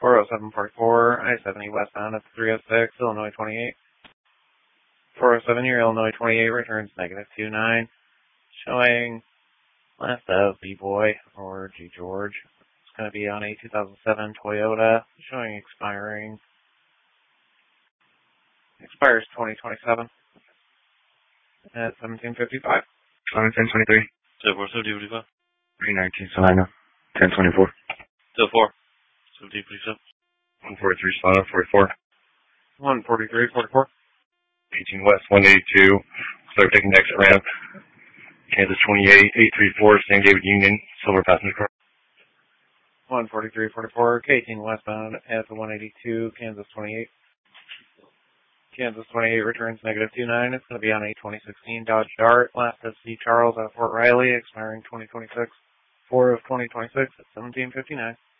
40744, I-70 westbound at 306, Illinois 28. 407, your Illinois 28 returns negative 29, showing last of B-Boy or G. George. It's going to be on a 2007 Toyota, showing expires 2027 at 1755. Solana 1023. 04, 319 Solana 1024. 04, 1757. 143 Solana 44. 143, 44. 18 West 182. Start taking the exit ramp. Kansas 28, 834, St. David Union, silver passenger car. 143, 44, K18 westbound at the 182, Kansas 28. Kansas 28 returns negative 29. It's going to be on a 2016 Dodge Dart. Last of C. Charles at Fort Riley, expiring 2026. 4 of 2026 at 1759.